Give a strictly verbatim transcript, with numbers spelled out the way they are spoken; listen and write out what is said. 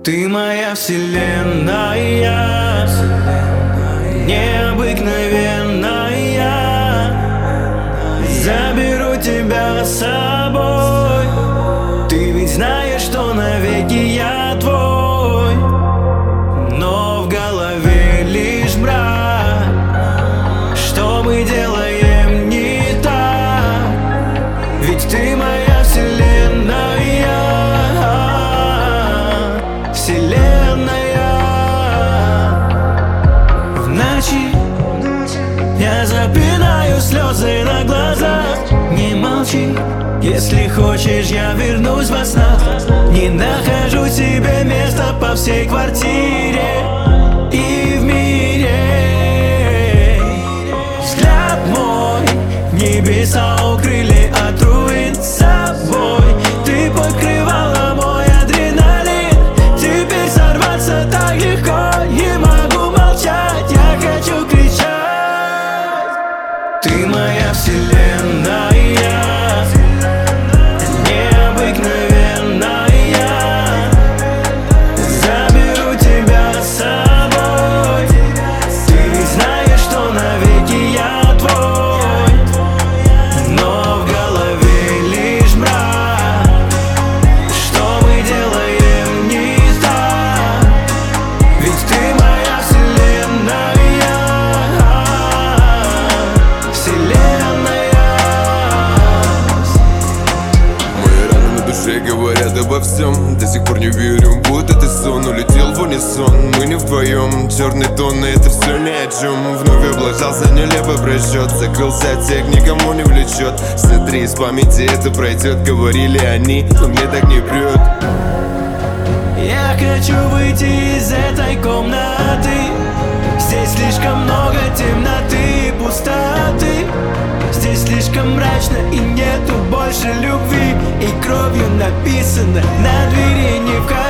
Ты моя вселенная, необыкновенная. Заберу тебя с собой. Ты ведь знаешь, что навеки я твой. Но в голове лишь мрак. Что мы делаем не так? Ведь ты моя вселенная. Вселенная. В ночи я запинаю слезы на глазах. Не молчи, если хочешь, я вернусь во снах. Не нахожу себе места по всей квартире и в мире. Взгляд мой небеса укрыли от руин с собой. Ты покрывала мой адреналин. Теперь сорваться так легко. Не могу молчать, я хочу кричать. Ты моя вселенная, необыкновенная. Заберу тебя с собой. Ты ведь знаешь, что навеки я твой. Но в голове лишь мрак. Что мы делаем не так? Ведь ты моя вселенная. Говорят обо всем, до сих пор не верю, будто ты сон улетел в унисон. Мы не вдвоем, черный тон, и это все ни о чем. Вновь облажался нелепый просчет, закрылся отсек, никому не влечет. Смотри, из памяти это пройдет, говорили они, но мне так не прет. Я хочу выйти из этой комнаты. Здесь слишком много темноты и пустоты. Здесь слишком мрачно и нету больше любви. И кровью написано на двери: не входи.